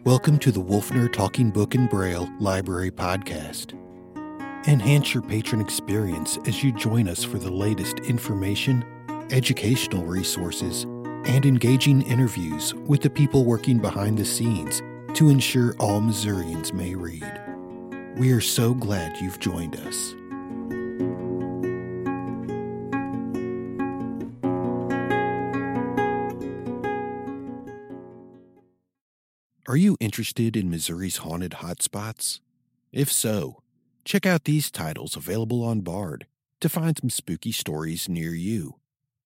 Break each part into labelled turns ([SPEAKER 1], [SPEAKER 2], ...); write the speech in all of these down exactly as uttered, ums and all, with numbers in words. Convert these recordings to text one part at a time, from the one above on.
[SPEAKER 1] Welcome to the Wolfner Talking Book and Braille Library Podcast. Enhance your patron experience as you join us for the latest information, educational resources, and engaging interviews with the people working behind the scenes to ensure all Missourians may read. We are so glad you've joined us. Are you interested in Missouri's haunted hotspots? If so, check out these titles available on Bard to find some spooky stories near you.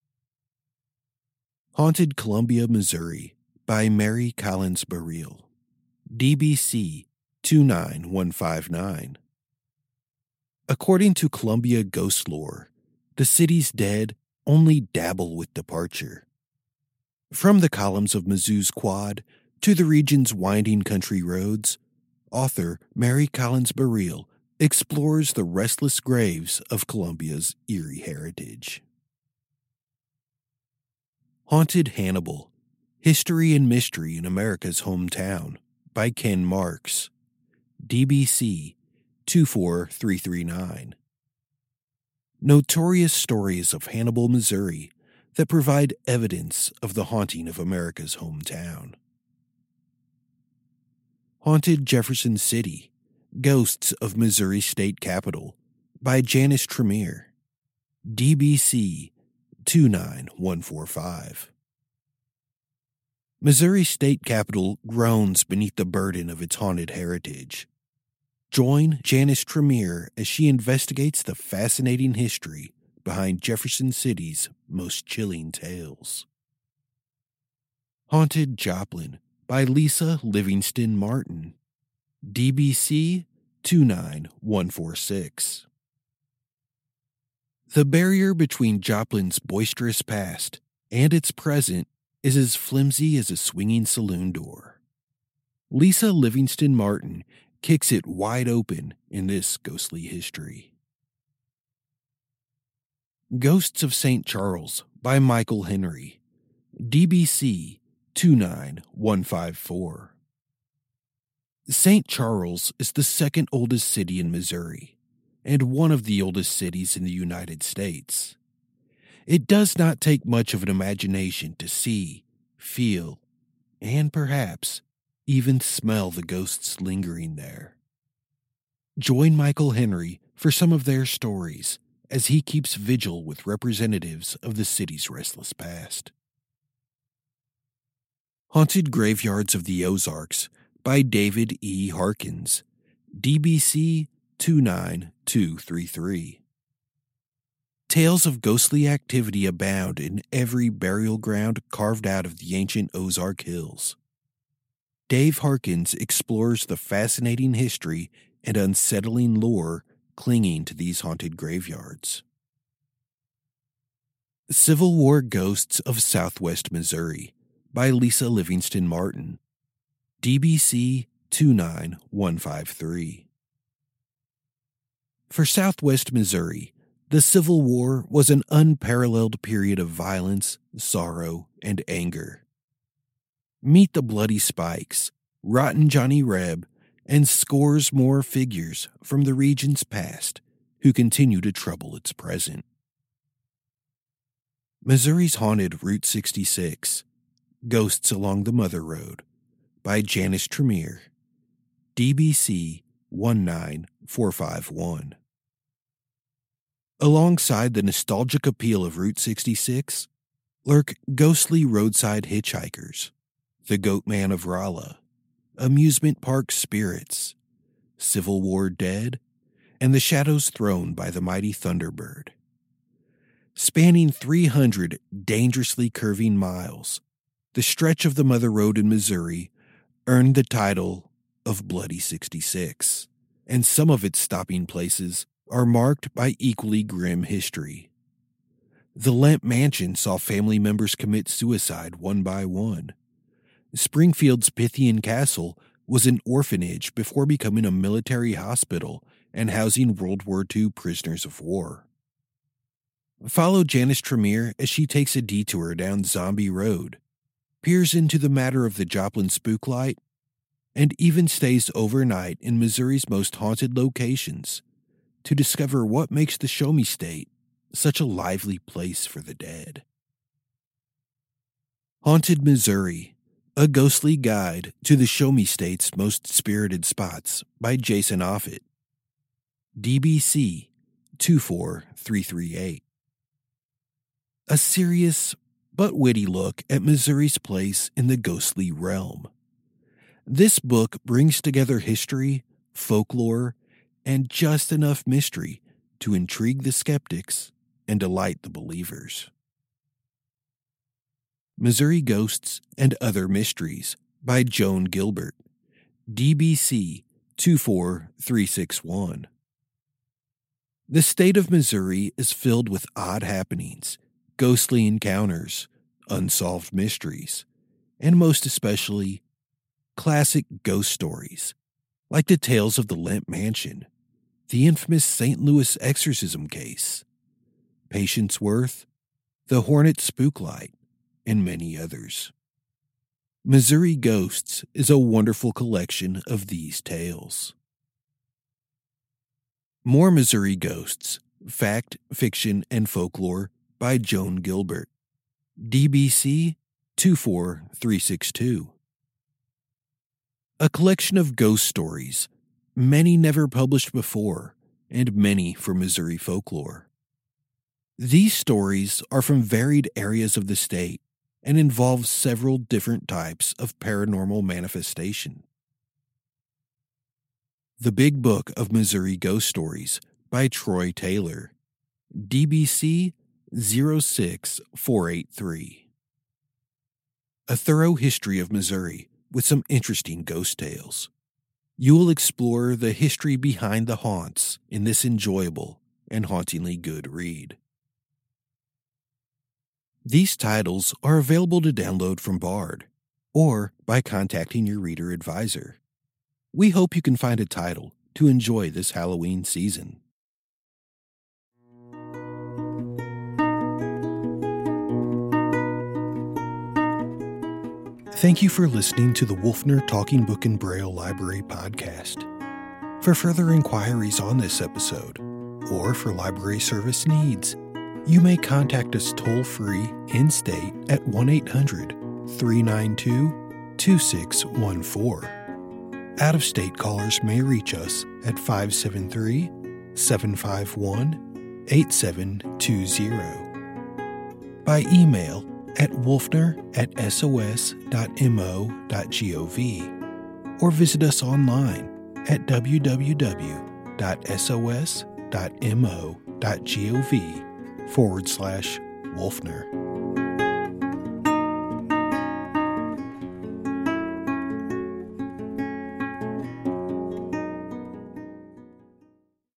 [SPEAKER 1] Haunted Columbia, Missouri by Mary Collins Bareel, D B C two nine one five nine. According to Columbia ghost lore, the city's dead only dabble with departure. From the columns of Mizzou's Quad to the region's winding country roads, author Mary Collins Bareel explores the restless graves of Columbia's eerie heritage. Haunted Hannibal, History and Mystery in America's Hometown by Ken Marks, D B C two four three three nine. Notorious stories of Hannibal, Missouri that provide evidence of the haunting of America's hometown. Haunted Jefferson City, Ghosts of Missouri State Capitol by Janice Tremere, D B C two nine one four five. Missouri State Capitol groans beneath the burden of its haunted heritage. Join Janice Tremere as she investigates the fascinating history behind Jefferson City's most chilling tales. Haunted Joplin by Lisa Livingston Martin, D B C two nine one four six. The barrier between Joplin's boisterous past and its present is as flimsy as a swinging saloon door. Lisa Livingston Martin kicks it wide open in this ghostly history. Ghosts of Saint Charles by Michael Henry, D B C two nine one five four. Saint Charles is the second oldest city in Missouri, and one of the oldest cities in the United States. It does not take much of an imagination to see, feel, and perhaps even smell the ghosts lingering there. Join Michael Henry for some of their stories as he keeps vigil with representatives of the city's restless past. Haunted Graveyards of the Ozarks by David E. Harkins, D B C two nine two three three. Tales of ghostly activity abound in every burial ground carved out of the ancient Ozark Hills. Dave Harkins explores the fascinating history and unsettling lore clinging to these haunted graveyards. Civil War Ghosts of Southwest Missouri by Lisa Livingston Martin, D B C two nine one five three. For Southwest Missouri, the Civil War was an unparalleled period of violence, sorrow, and anger. Meet the Bloody Spikes, Rotten Johnny Reb, and scores more figures from the region's past who continue to trouble its present. Missouri's Haunted Route sixty-six, Ghosts Along the Mother Road by Janice Tremere, D B C one nine four five one. Alongside the nostalgic appeal of Route sixty-six lurk ghostly roadside hitchhikers, the Goatman of Rolla, amusement park spirits, Civil War dead, and the shadows thrown by the mighty Thunderbird. Spanning three hundred dangerously curving miles, the stretch of the Mother Road in Missouri earned the title of Bloody sixty-six, and some of its stopping places are marked by equally grim history. The Lemp Mansion saw family members commit suicide one by one. Springfield's Pythian Castle was an orphanage before becoming a military hospital and housing World War Two prisoners of war. Follow Janice Tremere as she takes a detour down Zombie Road, peers into the matter of the Joplin Spooklight, and even stays overnight in Missouri's most haunted locations to discover what makes the Show Me State such a lively place for the dead. Haunted Missouri, a ghostly guide to the Show Me State's most spirited spots by Jason Offutt. D B C two four three three eight. A serious but witty look at Missouri's place in the ghostly realm. This book brings together history, folklore, and just enough mystery to intrigue the skeptics and delight the believers. Missouri Ghosts and Other Mysteries by Joan Gilbert, D B C two four three six one. The state of Missouri is filled with odd happenings, ghostly encounters, unsolved mysteries, and most especially, classic ghost stories, like the tales of the Lemp Mansion, the infamous Saint Louis exorcism case, Patience Worth, the Hornet Spooklight, and many others. Missouri Ghosts is a wonderful collection of these tales. More Missouri Ghosts, Fact, Fiction, and Folklore by Joan Gilbert, D B C two four three six two. A collection of ghost stories, many never published before, and many from Missouri folklore. These stories are from varied areas of the state and involve several different types of paranormal manifestation. The Big Book of Missouri Ghost Stories by Troy Taylor, D B C zero six four eight three. A thorough history of Missouri with some interesting ghost tales. You will explore the history behind the haunts in this enjoyable and hauntingly good read. These titles are available to download from Bard or by contacting your reader advisor. We hope you can find a title to enjoy this Halloween season. Thank you for listening to the Wolfner Talking Book and Braille Library podcast. For further inquiries on this episode, or for library service needs, you may contact us toll-free in-state at one eight hundred three nine two two six one four. Out-of-state callers may reach us at five seven three seven five one eight seven two zero. By email at wolfner at s o s dot m o dot gov or visit us online at w w w dot s o s dot m o dot gov forward slash Wolfner.